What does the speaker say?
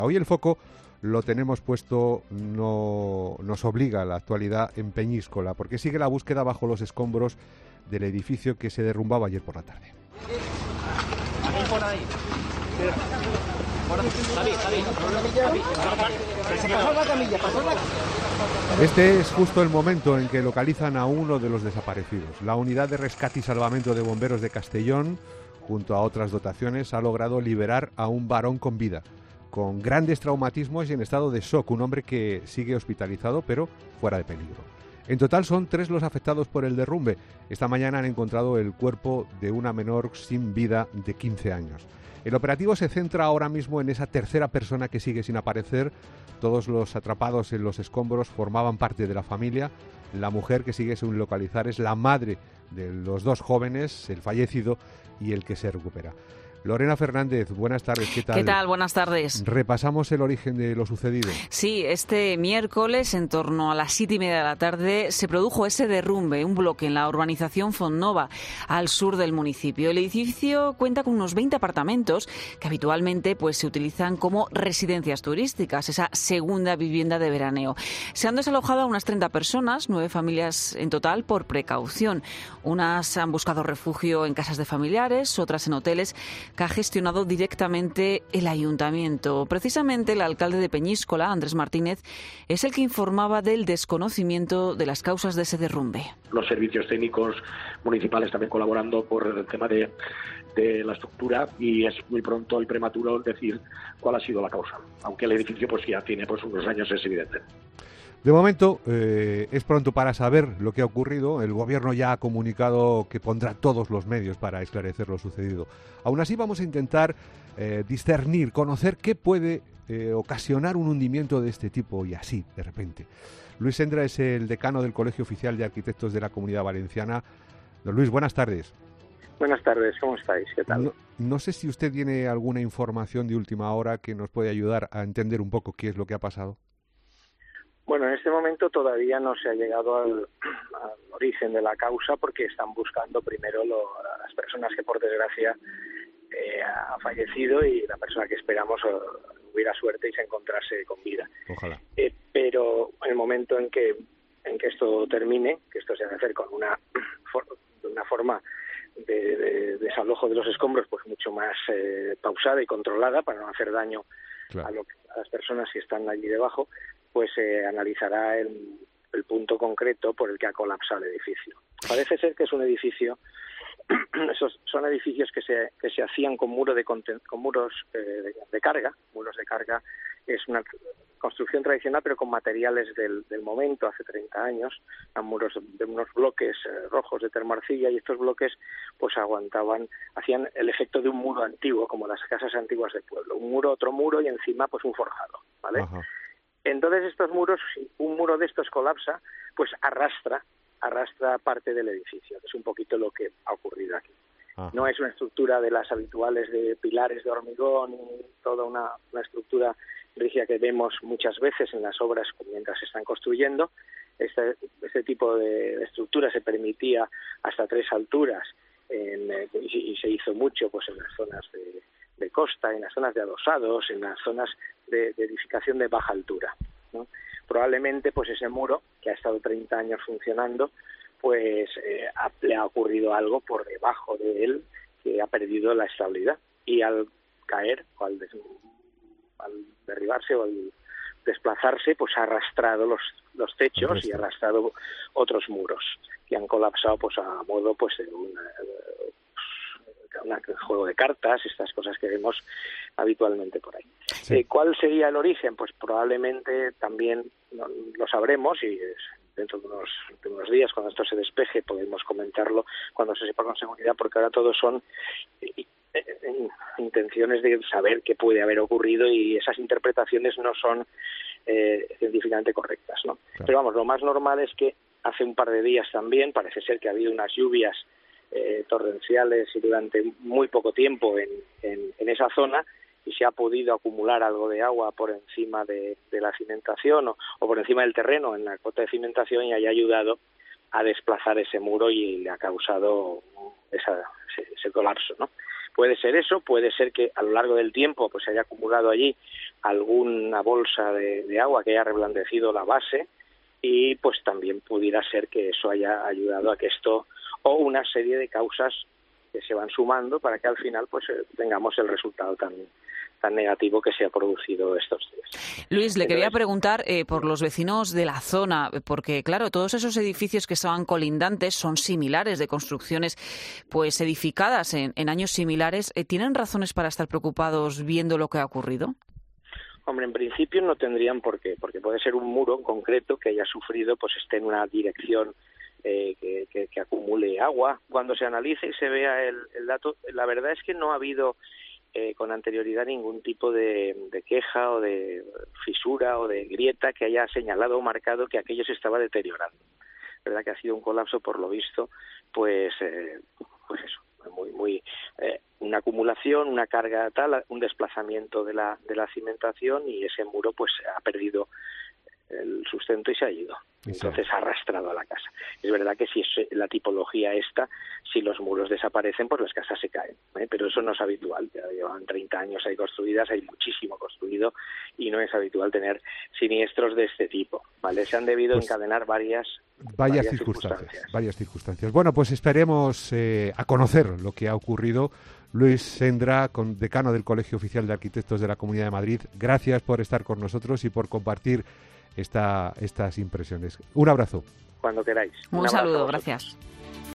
Hoy el foco lo tenemos puesto, no nos obliga a la actualidad en Peñíscola, porque sigue la búsqueda bajo los escombros del edificio que se derrumbaba ayer por la tarde. Este es justo el momento en que localizan a uno de los desaparecidos. La unidad de rescate y salvamento de bomberos de Castellón, junto a otras dotaciones, ha logrado liberar a un varón con vida, con grandes traumatismos y en estado de shock, un hombre que sigue hospitalizado pero fuera de peligro. En total son 3 los afectados por el derrumbe. Esta mañana han encontrado el cuerpo de una menor sin vida de 15 años. El operativo se centra ahora mismo en esa tercera persona que sigue sin aparecer. Todos los atrapados en los escombros formaban parte de la familia. La mujer que sigue sin localizar es la madre de los 2 jóvenes, el fallecido y el que se recupera. Lorena Fernández, buenas tardes, ¿qué tal? ¿Qué tal? Buenas tardes. Repasamos el origen de lo sucedido. Sí, este miércoles, en torno a las 7:30 de la tarde, se produjo ese derrumbe, un bloque en la urbanización Fontnova, al sur del municipio. El edificio cuenta con unos 20 apartamentos que habitualmente se utilizan como residencias turísticas, esa segunda vivienda de veraneo. Se han desalojado a unas 30 personas, 9 familias en total, por precaución. Unas han buscado refugio en casas de familiares, otras en hoteles que ha gestionado directamente el ayuntamiento. Precisamente el alcalde de Peñíscola, Andrés Martínez, es el que informaba del desconocimiento de las causas de ese derrumbe. Los servicios técnicos municipales también colaborando por el tema de la estructura, y es muy pronto y prematuro decir cuál ha sido la causa, aunque el edificio ya tiene unos años, es evidente. De momento es pronto para saber lo que ha ocurrido. El gobierno ya ha comunicado que pondrá todos los medios para esclarecer lo sucedido. Aún así vamos a intentar discernir, conocer qué puede ocasionar un hundimiento de este tipo y así, de repente. Luis Sendra es el decano del Colegio Oficial de Arquitectos de la Comunidad Valenciana. Don Luis, buenas tardes. Buenas tardes, ¿cómo estáis? ¿Qué tal? No sé si usted tiene alguna información de última hora que nos puede ayudar a entender un poco qué es lo que ha pasado. Bueno, en este momento todavía no se ha llegado al origen de la causa, porque están buscando primero las personas que por desgracia ha fallecido y la persona que esperamos hubiera suerte y se encontrase con vida. Ojalá. Pero en el momento en que esto termine, que esto se va a hacer con una forma de desalojo de los escombros mucho más pausada y controlada para no hacer daño a las personas que están allí debajo, se analizará el punto concreto por el que ha colapsado el edificio. Parece ser que es un edificio, son edificios que se hacían con muros de carga. Muros de carga es una construcción tradicional, pero con materiales del momento, hace 30 años, a muros de unos bloques rojos de termoarcilla, y estos bloques aguantaban, hacían el efecto de un muro antiguo, como las casas antiguas del pueblo, un muro, otro muro y encima un forjado, ¿vale? Ajá. Entonces estos muros, si un muro de estos colapsa, arrastra parte del edificio, que es un poquito lo que ha ocurrido aquí. Ajá. No es una estructura de las habituales de pilares de hormigón y toda una estructura rígida que vemos muchas veces en las obras mientras se están construyendo. Este tipo de estructura se permitía hasta 3 alturas y se hizo mucho en las zonas de costa, en las zonas de adosados, en las zonas de edificación de baja altura, ¿no? Probablemente ese muro, que ha estado 30 años funcionando, le ha ocurrido algo por debajo de él, que ha perdido la estabilidad, y al caer o al derribarse o al desplazarse, ha arrastrado los techos y ha arrastrado otros muros que han colapsado a modo de un juego de cartas, estas cosas que vemos habitualmente por ahí. Sí. ¿Cuál sería el origen? Probablemente también lo sabremos, y dentro de unos días, cuando esto se despeje, podemos comentarlo cuando se sepa con seguridad, porque ahora todos son intenciones de saber qué puede haber ocurrido, y esas interpretaciones no son científicamente correctas, ¿no? Claro. Pero vamos, lo más normal es que hace un par de días también parece ser que ha habido unas lluvias torrenciales y durante muy poco tiempo en esa zona, y se ha podido acumular algo de agua por encima de la cimentación o por encima del terreno en la cota de cimentación, y haya ayudado a desplazar ese muro y le ha causado ese colapso, ¿no? Puede ser eso, puede ser que a lo largo del tiempo pues se haya acumulado allí alguna bolsa de agua que haya reblandecido la base, y pues también pudiera ser que eso haya ayudado a que esto, o una serie de causas que se van sumando para que al final pues tengamos el resultado tan negativo que se ha producido estos días. Luis, le quería preguntar por los vecinos de la zona, porque claro, todos esos edificios que estaban colindantes son similares, de construcciones pues edificadas en años similares. ¿Tienen razones para estar preocupados viendo lo que ha ocurrido? Hombre, en principio no tendrían por qué, porque puede ser un muro en concreto que haya sufrido, pues esté en una dirección que acumule agua. Cuando se analice y se vea el dato, la verdad es que no ha habido con anterioridad ningún tipo de queja o de fisura o de grieta que haya señalado o marcado que aquello se estaba deteriorando. Verdad que ha sido un colapso, por lo visto, pues eso, muy una acumulación, una carga tal, un desplazamiento de la cimentación, y ese muro pues ha perdido el sustento y se ha ido. Entonces ha arrastrado a la casa. Es verdad que si es la tipología esta, si los muros desaparecen, pues las casas se caen, pero eso no es habitual. Ya llevan 30 años ahí construidas, hay muchísimo construido, y no es habitual tener siniestros de este tipo, ¿vale? Se han debido encadenar varias circunstancias. Bueno, pues esperemos a conocer lo que ha ocurrido. Luis Sendra, decano del Colegio Oficial de Arquitectos de la Comunidad de Madrid, gracias por estar con nosotros y por compartir estas impresiones. Un abrazo. Cuando queráis. Un saludo, gracias.